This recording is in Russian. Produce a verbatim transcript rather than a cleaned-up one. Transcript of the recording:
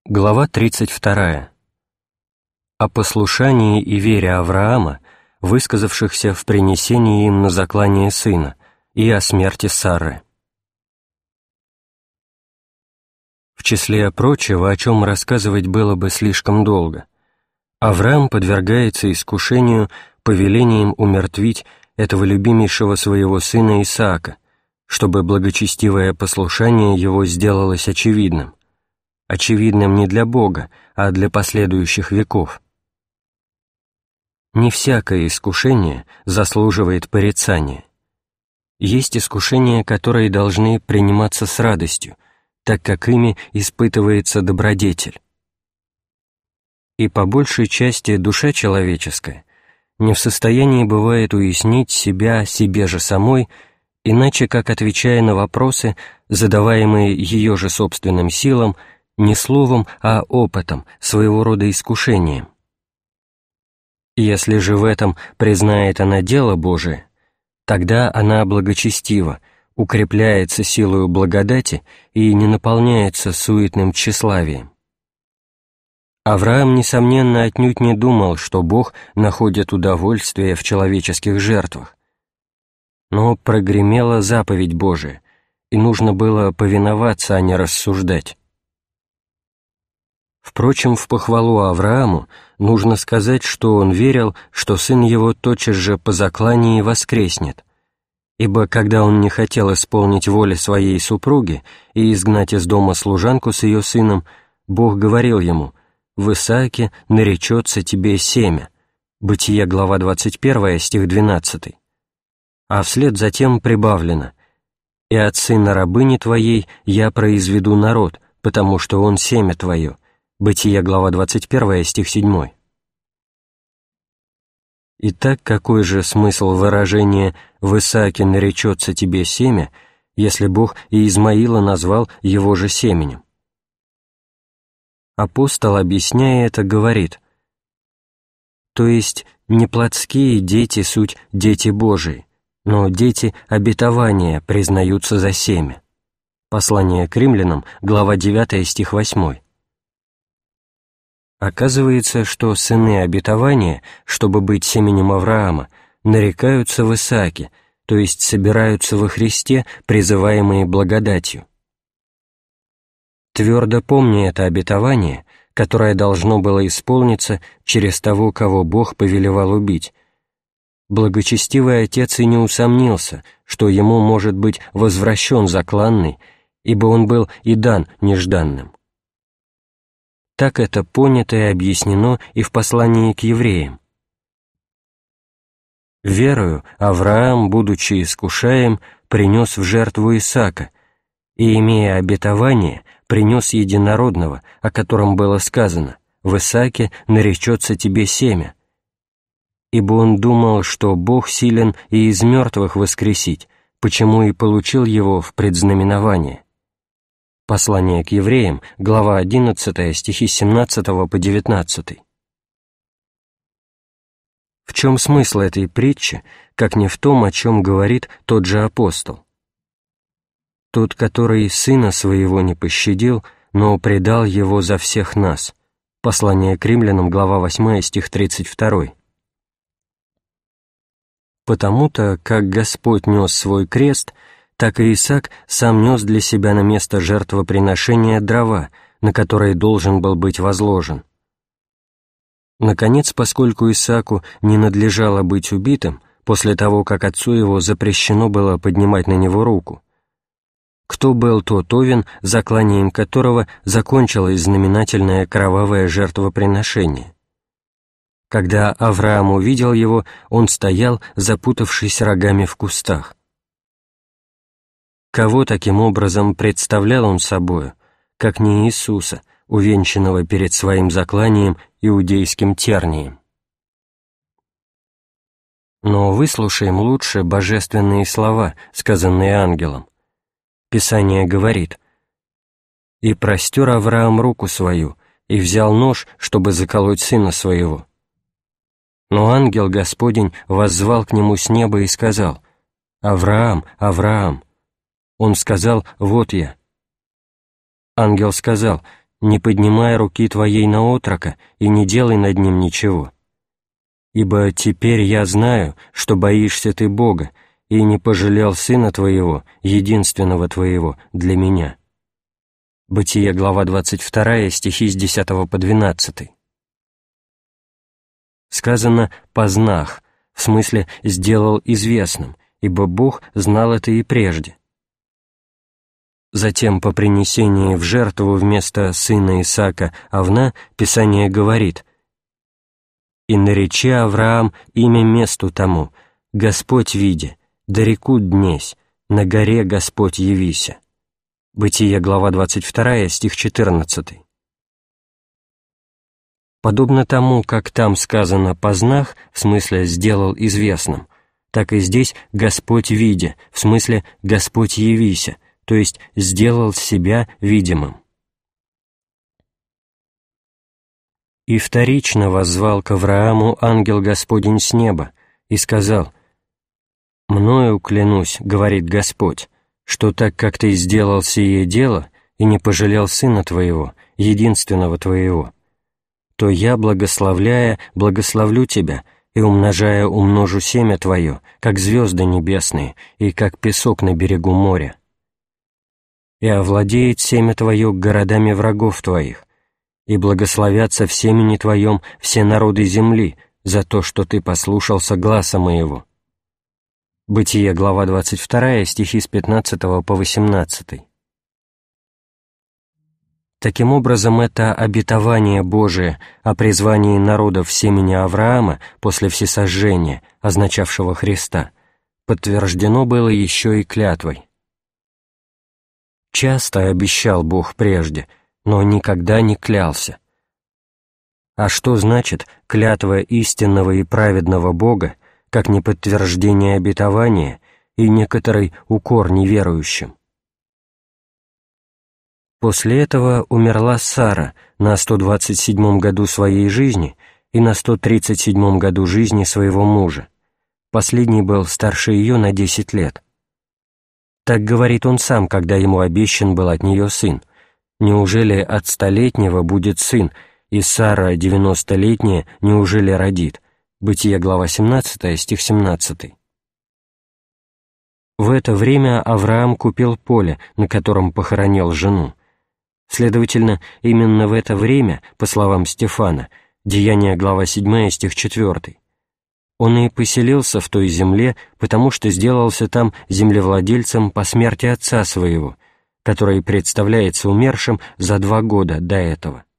Глава тридцать вторая. О послушании и вере Авраама, высказавшихся в принесении им на заклание сына, и о смерти Сары. В числе прочего, о чем рассказывать было бы слишком долго, Авраам подвергается искушению повелением умертвить этого любимейшего своего сына Исаака, чтобы благочестивое послушание его сделалось очевидным, очевидным не для Бога, а для последующих веков. Не всякое искушение заслуживает порицания. Есть искушения, которые должны приниматься с радостью, так как ими испытывается добродетель. И по большей части душа человеческая не в состоянии бывает уяснить себя себе же самой, иначе как отвечая на вопросы, задаваемые ее же собственным силам, не словом, а опытом, своего рода искушением. Если же в этом признает она дело Божие, тогда она благочестива, укрепляется силою благодати и не наполняется суетным тщеславием. Авраам, несомненно, отнюдь не думал, что Бог находит удовольствие в человеческих жертвах. Но прогремела заповедь Божия, и нужно было повиноваться, а не рассуждать. Впрочем, в похвалу Аврааму нужно сказать, что он верил, что сын его тотчас же по заклании воскреснет, ибо когда он не хотел исполнить воли своей супруги и изгнать из дома служанку с ее сыном, Бог говорил ему: «В Исааке наречется тебе семя» Бытие, глава двадцать первая, стих двенадцатый, а вслед затем прибавлено: «И от сына рабыни твоей я произведу народ, потому что он семя твое» Бытие, глава двадцать первая, стих седьмой. Итак, какой же смысл выражения «в Исааке наречется тебе семя», если Бог и Измаила назвал его же семенем? Апостол, объясняя это, говорит: то есть не плотские дети суть дети Божии, но дети обетования признаются за семя. Послание к римлянам, глава девятая, стих восьмой. Оказывается, что сыны обетования, чтобы быть семенем Авраама, нарекаются в Исааке, то есть собираются во Христе, призываемые благодатью. Твердо помня это обетование, которое должно было исполниться через того, кого Бог повелевал убить, благочестивый отец и не усомнился, что ему может быть возвращен закланный, ибо он был и дан нежданным. Так это понято и объяснено и в послании к евреям. «Верою Авраам, будучи искушаем, принес в жертву Исаака, и, имея обетование, принес единородного, о котором было сказано: в Исааке наречется тебе семя. Ибо он думал, что Бог силен и из мертвых воскресить, почему и получил его в предзнаменование». Послание к евреям, глава одиннадцатая, стихи с семнадцатого по девятнадцатый. В чем смысл этой притчи, как не в том, о чем говорит тот же апостол? Тот, который сына своего не пощадил, но предал его за всех нас. Послание к римлянам, глава восьмая, стих тридцать второй. Потому-то, как Господь нес свой крест, так и Исаак сам нес для себя на место жертвоприношения дрова, на которые должен был быть возложен. Наконец, поскольку Исааку не надлежало быть убитым, после того, как отцу его запрещено было поднимать на него руку, кто был тот овен, закланием которого закончилось знаменательное кровавое жертвоприношение? Когда Авраам увидел его, он стоял, запутавшись рогами в кустах. Кого таким образом представлял он собою, как не Иисуса, увенчанного перед своим закланием иудейским тернием? Но выслушаем лучше божественные слова, сказанные ангелом. Писание говорит: «И простер Авраам руку свою, и взял нож, чтобы заколоть сына своего. Но ангел Господень воззвал к нему с неба и сказал: Авраам, Авраам. Он сказал: вот я. Ангел сказал: не поднимай руки твоей на отрока и не делай над ним ничего. Ибо теперь я знаю, что боишься ты Бога, и не пожалел сына твоего, единственного твоего, для меня». Бытие, глава двадцать вторая, стихи с десятого по двенадцатый. Сказано «познах», в смысле «сделал известным», ибо Бог знал это и прежде. Затем, по принесении в жертву вместо сына Исаака Авна, Писание говорит: «И наречи Авраам имя месту тому, Господь виде, да рекут днесь, на горе Господь явися». Бытие, глава двадцать вторая, стих четырнадцатый. Подобно тому, как там сказано «познах», в смысле «сделал известным», так и здесь «Господь виде», в смысле «Господь явися», то есть «сделал себя видимым». «И вторично воззвал к Аврааму ангел Господень с неба и сказал: «Мною клянусь, — говорит Господь, — что так как ты сделал сие дело и не пожалел сына твоего, единственного твоего, то я, благословляя, благословлю тебя, и, умножая, умножу семя твое, как звезды небесные и как песок на берегу моря. И овладеет семя твое городами врагов твоих, и благословятся в семени твоем все народы земли за то, что ты послушался гласа моего». Бытие, глава двадцать вторая, стихи с пятнадцатого по восемнадцатый. Таким образом, это обетование Божие о призвании народов семени Авраама после всесожжения, означавшего Христа, подтверждено было еще и клятвой. Часто обещал Бог прежде, но никогда не клялся. А что значит клятва истинного и праведного Бога, как не подтверждение обетования и некоторый укор неверующим? После этого умерла Сара на сто двадцать седьмом году своей жизни и на сто тридцать седьмом году жизни своего мужа. Последний был старше ее на десять лет. Так говорит он сам, когда ему обещан был от нее сын: «Неужели от столетнего будет сын, и Сара, девяностолетняя, неужели родит?» Бытие, глава семнадцатая, стих семнадцатый. В это время Авраам купил поле, на котором похоронил жену. Следовательно, именно в это время, по словам Стефана, Деяния, глава седьмая, стих четвёртый, он и поселился в той земле, потому что сделался там землевладельцем по смерти отца своего, который представляется умершим за два года до этого.